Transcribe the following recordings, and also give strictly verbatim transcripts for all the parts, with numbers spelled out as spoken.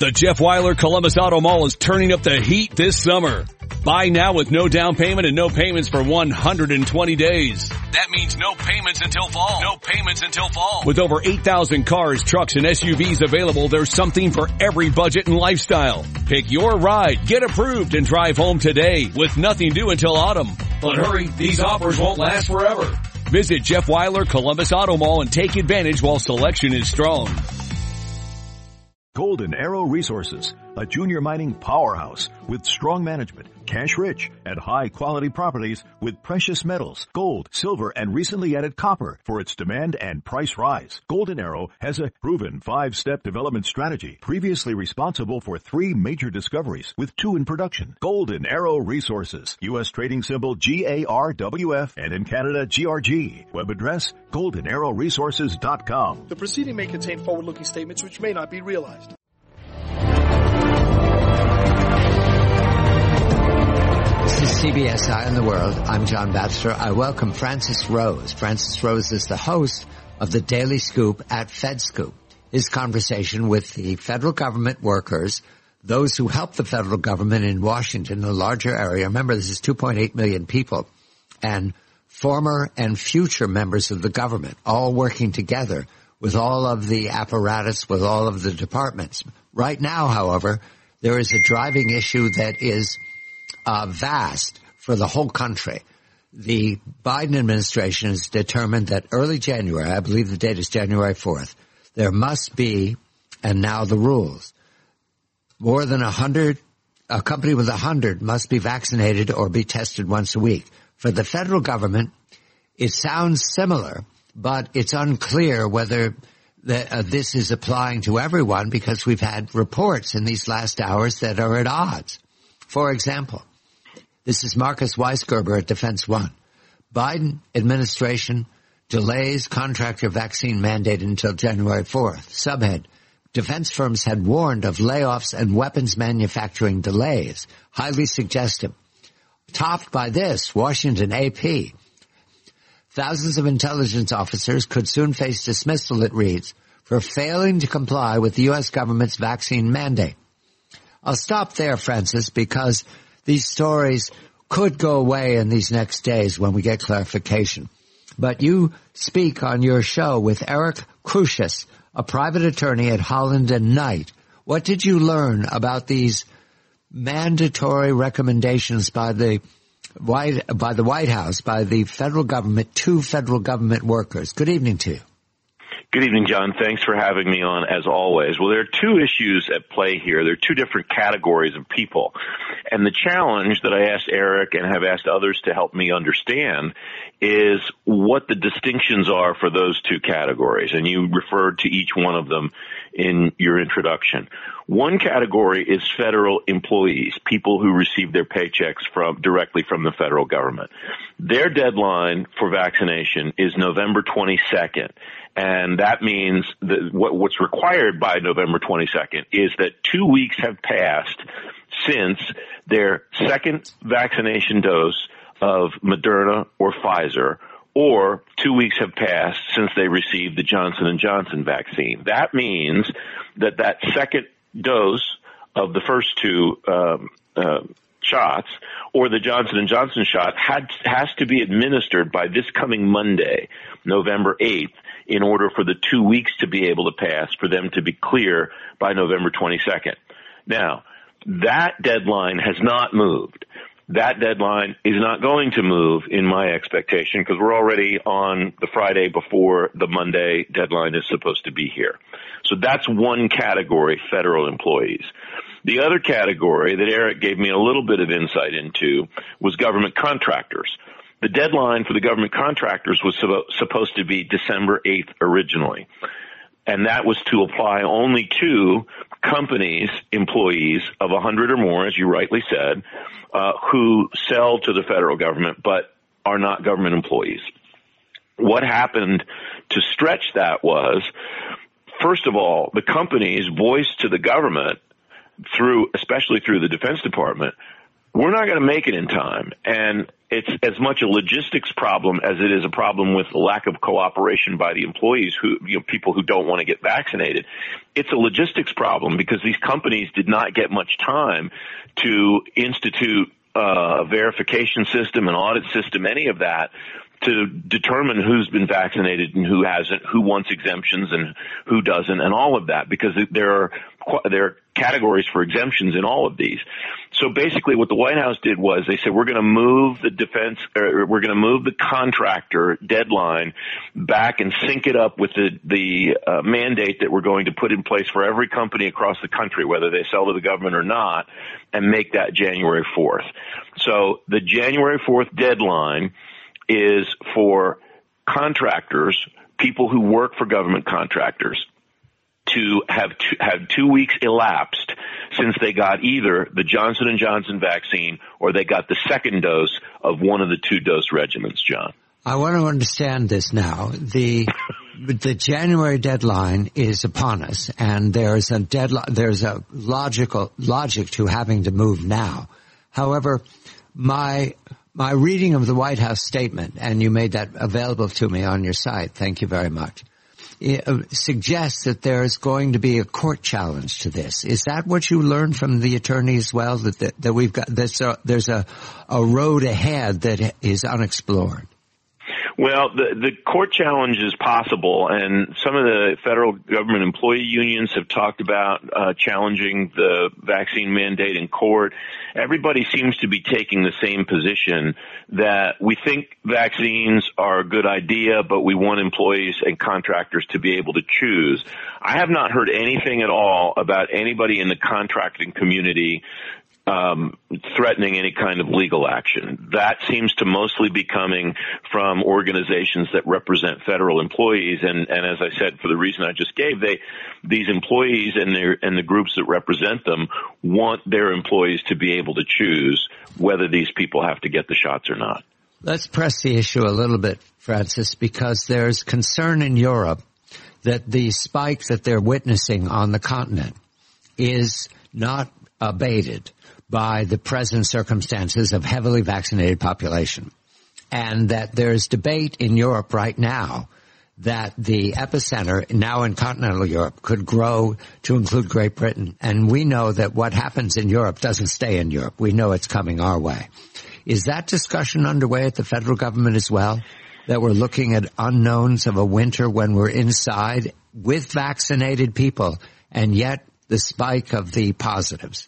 The Jeff Weiler Columbus Auto Mall is turning up the heat this summer. Buy now with no down payment and no payments for one hundred twenty days. That means no payments until fall. No payments until fall. With over eight thousand cars, trucks, and S U Vs available, there's something for every budget and lifestyle. Pick your ride, get approved, and drive home today with nothing due until autumn. But hurry, these offers won't last forever. Visit Jeff Weiler Columbus Auto Mall and take advantage while selection is strong. Golden Arrow Resources, a junior mining powerhouse with strong management, cash rich, and high quality properties with precious metals, gold, silver, and recently added copper for its demand and price rise. Golden Arrow has a proven five-step development strategy, previously responsible for three major discoveries with two in production. Golden Arrow Resources, U S trading symbol G A R W F, and in Canada G R G. Web address golden arrow resources dot com. The proceeding may contain forward-looking statements which may not be realized. This is C B S Eye on the World. I'm John Baxter. I welcome Francis Rose. Francis Rose is the host of the Daily Scoop at FedScoop. His conversation with the federal government workers, those who help the federal government in Washington, the larger area. Remember, this is two point eight million people, and former and future members of the government, all working together with all of the apparatus, with all of the departments. Right now, however, there is a driving issue that is uh, vast for the whole country. The Biden administration has determined that early January, I believe the date is January fourth, there must be, and now the rules, more than a hundred, a company with a hundred must be vaccinated or be tested once a week. For the federal government, it sounds similar, but it's unclear whether the, uh, this is applying to everyone because we've had reports in these last hours that are at odds. For example, this is Marcus Weisgerber at Defense One. Biden administration delays contractor vaccine mandate until January fourth. Subhead, defense firms had warned of layoffs and weapons manufacturing delays. Highly suggestive. Topped by this, Washington A P. Thousands of intelligence officers could soon face dismissal, it reads, for failing to comply with the U S government's vaccine mandate. I'll stop there, Francis, because these stories could go away in these next days when we get clarification. But you speak on your show with Eric Crusius, a private attorney at Holland and Knight. What did you learn about these mandatory recommendations by the White, by the White House, by the federal government to federal government workers? Good evening to you. Good evening, John. Thanks for having me on, as always. Well, there are two issues at play here. There are two different categories of people. And the challenge that I asked Eric and have asked others to help me understand is what the distinctions are for those two categories. And you referred to each one of them in your introduction. One category is federal employees, people who receive their paychecks from directly from the federal government. Their deadline for vaccination is November twenty-second. And that means that what, what's required by November twenty-second is that two weeks have passed since their second vaccination dose of Moderna or Pfizer, or two weeks have passed since they received the Johnson and Johnson vaccine. That means that that second dose of the first two um, uh, shots, or the Johnson and Johnson shot, had, has to be administered by this coming Monday, November eighth, in order for the two weeks to be able to pass, for them to be clear by November twenty-second. Now, that deadline has not moved. That deadline is not going to move, in my expectation, because we're already on the Friday before the Monday deadline is supposed to be here. So that's one category, federal employees. The other category that Eric gave me a little bit of insight into was government contractors. The deadline for the government contractors was supposed to be December eighth originally, and that was to apply only to companies, employees of one hundred or more, as you rightly said, uh, who sell to the federal government but are not government employees. What happened to stretch that was, first of all, the companies voiced to the government, through, especially through the Defense Department, we're not going to make it in time. And it's as much a logistics problem as it is a problem with the lack of cooperation by the employees who, you know, people who don't want to get vaccinated. It's a logistics problem because these companies did not get much time to institute uh, a verification system, an audit system, any of that, to determine who's been vaccinated and who hasn't, who wants exemptions and who doesn't, and all of that, because there are there are categories for exemptions in all of these. So basically what the White House did was they said, we're going to move the defense, or we're going to move the contractor deadline back and sync it up with the, the uh, mandate that we're going to put in place for every company across the country, whether they sell to the government or not, and make that January fourth. So the January fourth deadline is for contractors, people who work for government contractors, to have two, have two weeks elapsed since they got either the Johnson and Johnson vaccine or they got the second dose of one of the two dose regimens, John. I want to understand this now. The the January deadline is upon us, and there's a deadline. There's a logical logic to having to move now. However, my my reading of the White House statement, and you made that available to me on your site. Thank you very much. It suggests that there is going to be a court challenge to this. Is that what you learned from the attorney as well? That that, that we've got there's a, there's a a road ahead that is unexplored. Well, the, the court challenge is possible, and some of the federal government employee unions have talked about uh, challenging the vaccine mandate in court. Everybody seems to be taking the same position that we think vaccines are a good idea, but we want employees and contractors to be able to choose. I have not heard anything at all about anybody in the contracting community Um, threatening any kind of legal action. That seems to mostly be coming from organizations that represent federal employees, and, and as I said, for the reason I just gave, they, these employees and their and the groups that represent them want their employees to be able to choose whether these people have to get the shots or not. Let's press the issue a little bit, Francis, because there's concern in Europe that the spike that they're witnessing on the continent is not abated by the present circumstances of heavily vaccinated population, and that there's debate in Europe right now that the epicenter now in continental Europe could grow to include Great Britain. And we know that what happens in Europe doesn't stay in Europe. We know it's coming our way. Is that discussion underway at the federal government as well, that we're looking at unknowns of a winter when we're inside with vaccinated people and yet the spike of the positives?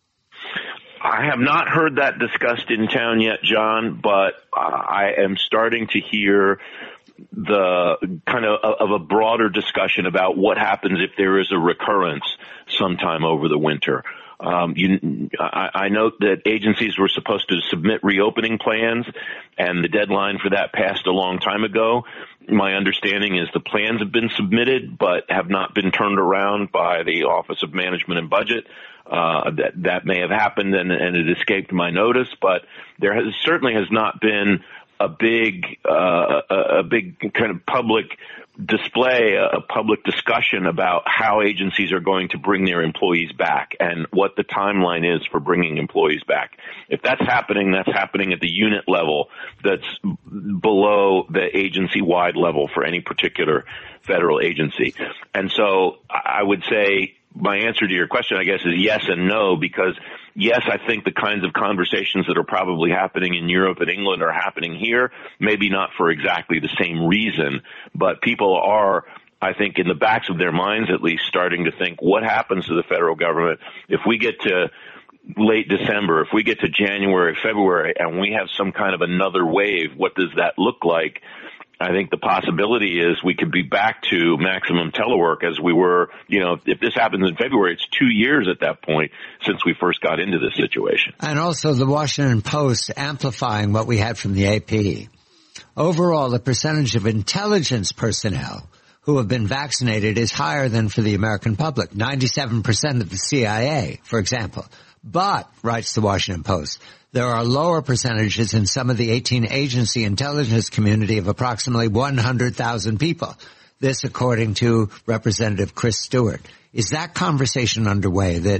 I have not heard that discussed in town yet, John, but I am starting to hear the kind of of a broader discussion about what happens if there is a recurrence sometime over the winter. Um, you, I, I note that agencies were supposed to submit reopening plans, and the deadline for that passed a long time ago. My understanding is the plans have been submitted, but have not been turned around by the Office of Management and Budget. Uh, that, that may have happened and, and it escaped my notice, but there has, certainly has not been a big, uh, a, a big kind of public display, a public discussion about how agencies are going to bring their employees back and what the timeline is for bringing employees back. If that's happening, that's happening at the unit level that's below the agency-wide level for any particular federal agency. And so I would say my answer to your question, I guess, is yes and no, because yes, I think the kinds of conversations that are probably happening in Europe and England are happening here, maybe not for exactly the same reason, but people are, I think, in the backs of their minds at least, starting to think, what happens to the federal government if we get to late December, if we get to January, February, and we have some kind of another wave, what does that look like? I think the possibility is we could be back to maximum telework as we were, you know, if this happens in February, it's two years at that point since we first got into this situation. And also the Washington Post amplifying what we had from the A P. Overall, the percentage of intelligence personnel who have been vaccinated is higher than for the American public, ninety-seven percent of the C I A, for example. But, writes the Washington Post, there are lower percentages in some of the eighteen agency intelligence community of approximately one hundred thousand people. This according to Representative Chris Stewart. Is that conversation underway that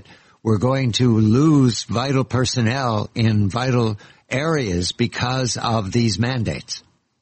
we're going to lose vital personnel in vital areas because of these mandates?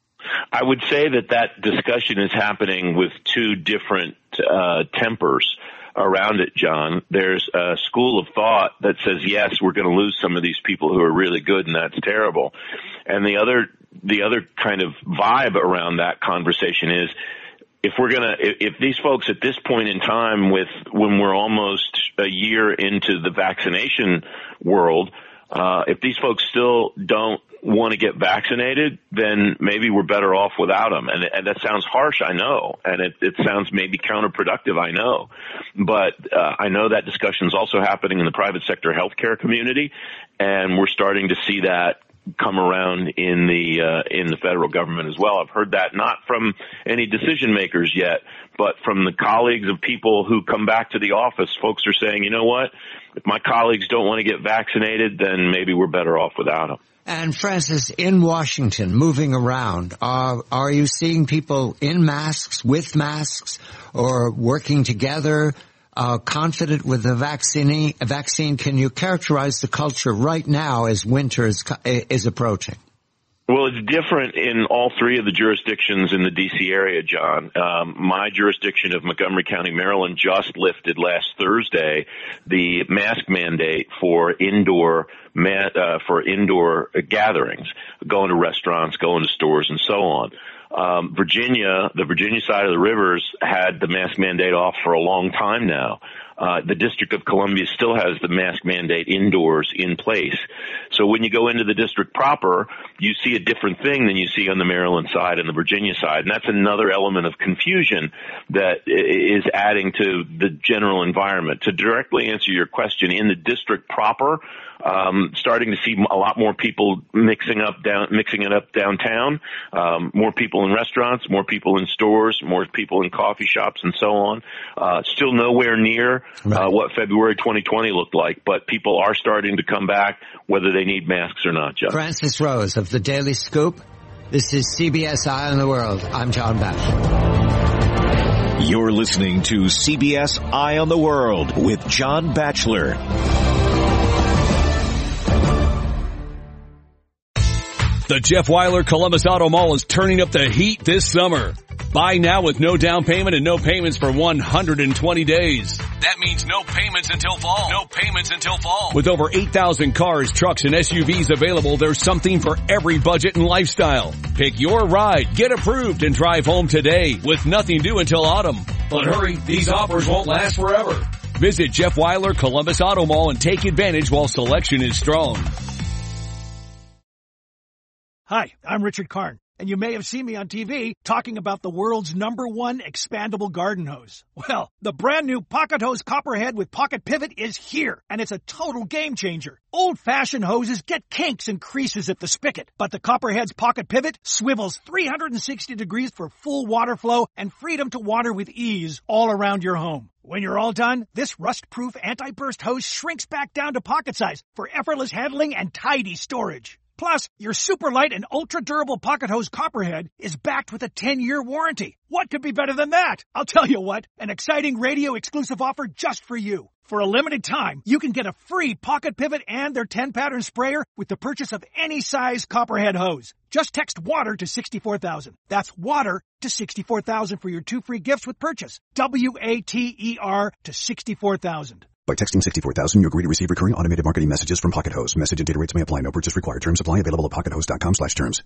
I would say that that discussion is happening with two different uh, tempers around it, John. There's a school of thought that says, yes, we're going to lose some of these people who are really good, and that's terrible. And the other, the other kind of vibe around that conversation is, if we're going to, if these folks at this point in time, with when we're almost a year into the vaccination world, uh, if these folks still don't want to get vaccinated, then maybe we're better off without them. And, and that sounds harsh, I know, and it, it sounds maybe counterproductive, I know. But uh, I know that discussion is also happening in the private sector healthcare community, and we're starting to see that come around in the uh, in the federal government as well. I've heard that not from any decision makers yet, but from the colleagues of people who come back to the office. Folks are saying, you know what, if my colleagues don't want to get vaccinated, then maybe we're better off without them. And Francis, in Washington, moving around, are, are you seeing people in masks, with masks, or working together, uh, confident with the vaccine? Vaccine? Can you characterize the culture right now as winter is, is approaching? Well, it's different in all three of the jurisdictions in the D C area, John. Um, my jurisdiction of Montgomery County, Maryland, just lifted last Thursday the mask mandate for indoor uh, for indoor gatherings, going to restaurants, going to stores, and so on. Um, Virginia, the Virginia side of the rivers, had the mask mandate off for a long time now. Uh, the District of Columbia still has the mask mandate indoors in place. So when you go into the district proper, you see a different thing than you see on the Maryland side and the Virginia side. And that's another element of confusion that is adding to the general environment. To directly answer your question, in the district proper, um, starting to see a lot more people mixing up down, mixing it up downtown, um, more people in restaurants, more people in stores, more people in coffee shops, and so on. Uh, still nowhere near uh, what February twenty twenty looked like, but people are starting to come back, whether they need masks or not, John. Francis Rose of the Daily Scoop. This is C B S Eye on the World. I'm John Batchelor. You're listening to C B S Eye on the World with John Batchelor. The Jeff Wyler Columbus Auto Mall is turning up the heat this summer. Buy now with no down payment and no payments for one hundred twenty days. That means no payments until fall. No payments until fall. With over eight thousand cars, trucks, and S U Vs available, there's something for every budget and lifestyle. Pick your ride, get approved, and drive home today with nothing due until autumn. But hurry, these offers won't last forever. Visit Jeff Wyler Columbus Auto Mall and take advantage while selection is strong. Hi, I'm Richard Karn, and you may have seen me on T V talking about the world's number one expandable garden hose. Well, the brand new Pocket Hose Copperhead with Pocket Pivot is here, and it's a total game changer. Old-fashioned hoses get kinks and creases at the spigot, but the Copperhead's Pocket Pivot swivels three hundred sixty degrees for full water flow and freedom to water with ease all around your home. When you're all done, this rust-proof anti-burst hose shrinks back down to pocket size for effortless handling and tidy storage. Plus, your super light and ultra-durable Pocket Hose Copperhead is backed with a ten-year warranty. What could be better than that? I'll tell you what, an exciting radio-exclusive offer just for you. For a limited time, you can get a free Pocket Pivot and their ten-pattern sprayer with the purchase of any size Copperhead hose. Just text WATER to sixty-four thousand. That's WATER to sixty-four thousand for your two free gifts with purchase. W A T E R to sixty-four thousand. By texting sixty-four thousand, you agree to receive recurring automated marketing messages from Pocket Hose. Message and data rates may apply. No purchase required. Terms apply. Available at pocket hose dot com slash terms.